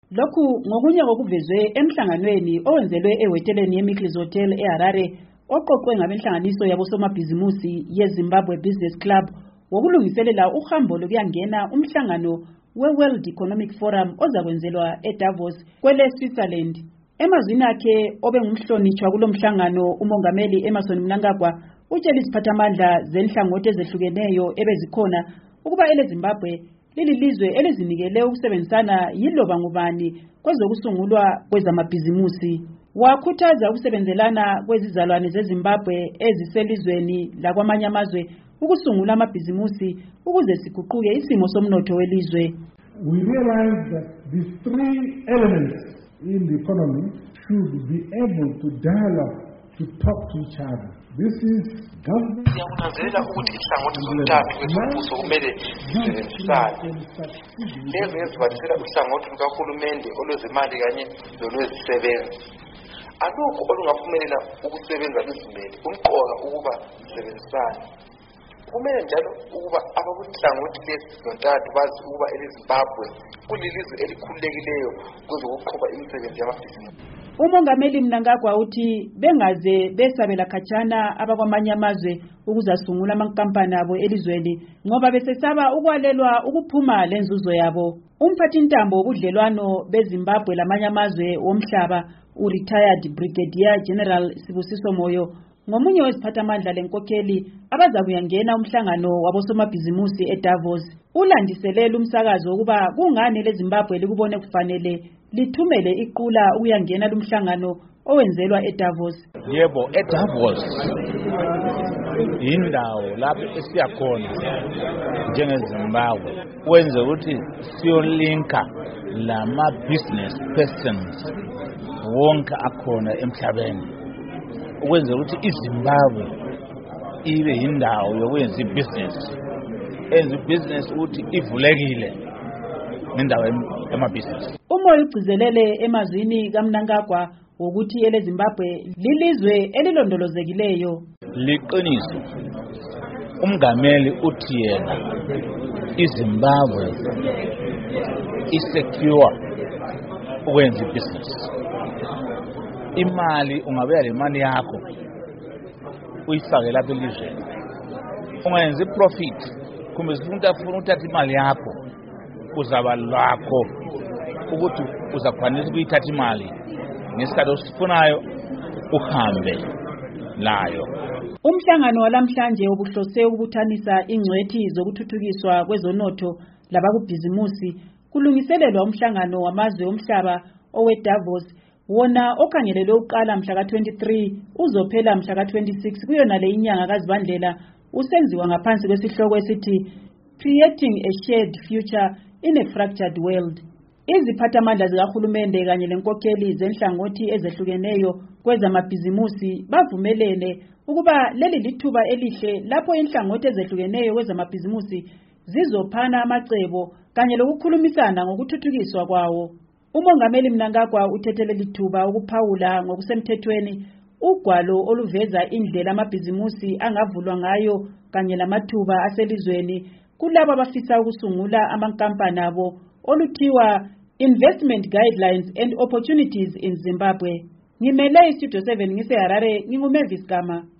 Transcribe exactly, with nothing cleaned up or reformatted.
Lokhu ngokunye kokuvezwe emhlanganweni owenzelwe ehoteleni yeMickles Hotel eHarare oqoqwe ngabenhlanganiso yabosomabhizimusi yeZimbabwe Business Club wokulungiselela uhambo lokuyangena umhlangano we-World Economic Forum ozakwenzelwa eDavos kwele Switzerland. Emazwini akhe obengumhlonitshwa kulomhlangano umongameli Emmerson Mnangagwa utshela iziphathamandla zenhlangothi ezehlukeneyo ebezikhona ukuba eleZimbabwe lililizwe elizinikele ukusebenzisana yiloba ngubani kwezokusungulwa kwezamabhizimusi. Wakhuthaza ukusebenzelana kwezizalwane zeZimbabwe eziselizweni lakwamanye amazwe ukusungula amabhizimusi ukuze siguquke isimo somnotho welizwe. We realize that these three elements in the economy should be able to dialogue, to talk to each other. This is government. Siyakunanzelela ukuthi inhlangothi zontathu kwezombuso kumele zisebenzisane. Lezi ngezibalisela uhlangothi lukahulumende olwezimali kanye nolwezisebenzi. Alukho olungaphumelela ukusebenza luzimele, umqoka ukuba zisebenzisane. Kumele njalo ukuba abakuhlangothi lezi zontathu bazi ukuba eleZimbabwe kulilizwe elikhululekileyo kwezokuqhuba imisebenzi yamabhizinisi. Umongameli Mnangagwa uthi bengaze besabela khatshana abakwamanye amazwe ukuzasungula amankampani abo elizweni ngoba besesaba ukwalelwa ukuphuma lenzuzo yabo. Umphathintambo wobudlelwano beZimbabwe lamanye amazwe womhlaba u-retired Brigadier General Sibusiso Moyo ngomunye weziphathamandla lenkokheli abazakuyangena umhlangano wabosomabhizimusi eDavos. Ulandiselela umsakazo ukuba kungani leZimbabwe likubone kufanele lithumele iqula ukuyangena lumhlangano owenzelwa eDavos. Yebo, eDavos indawo lapho esiyakhona njengeZimbabwe wenze ukuthi siyolinka lama business persons wonke akhona emhlabeni ukwenza ukuthi iZimbabwe ibe indawo yokwenza business enza business ukuthi ivulekile nendawo emabusiness. Umoya ugcizelele emazwini kaMnangagwa wokuthi eleZimbabwe lilizwe elilondolozekileyo. Liqiniso umngameli uthi yena iZimbabwe isecure ukwenza business. Imali ungabeka le mali yakho uyifake lapha elizweni ungenza profit kumbe umuntu afuna uthatha imali yakho uzaba lakho ukuthi uzakwanisa ukuyithatha imali ngesikhathi osifunayo uhambe layo. Umhlangano walamhlanje obuhlose ukubuthanisa ingcwethi zokuthuthukiswa kwezonotho labakubhizimusi kulungiselelwa umhlangano wamazwe omhlaba oweDavos wona okhangelelwe uqala mhla ka twenty-three uzophela mhla ka twenty-six kuyona le inyanga kaZibandlela usenziwa ngaphansi kwesihloko esithi Creating a Shared Future in a Fractured World. Iziphathamandla zikahulumende kanye lenkokheli zenhlangothi ezehlukeneyo kwezamabhizimusi bavumelene ukuba leli lithuba elihle lapho inhlangothi ezehlukeneyo kwezamabhizimusi zizophana amacebo kanye lokukhulumisana ngokuthuthukiswa kwawo. Umongameli Mnangagwa uthethele lithuba ukuphawula ngokusemthethweni ugwalo oluveza indlela amabhizimusi angavulwa ngayo kanye lamathuba aselizweni kulabo abafisa ukusungula amankampani abo oluthiwa Investment Guidelines and Opportunities in Zimbabwe. Ngimele iStudio seven ngiseHarare, nginguMavis Gama.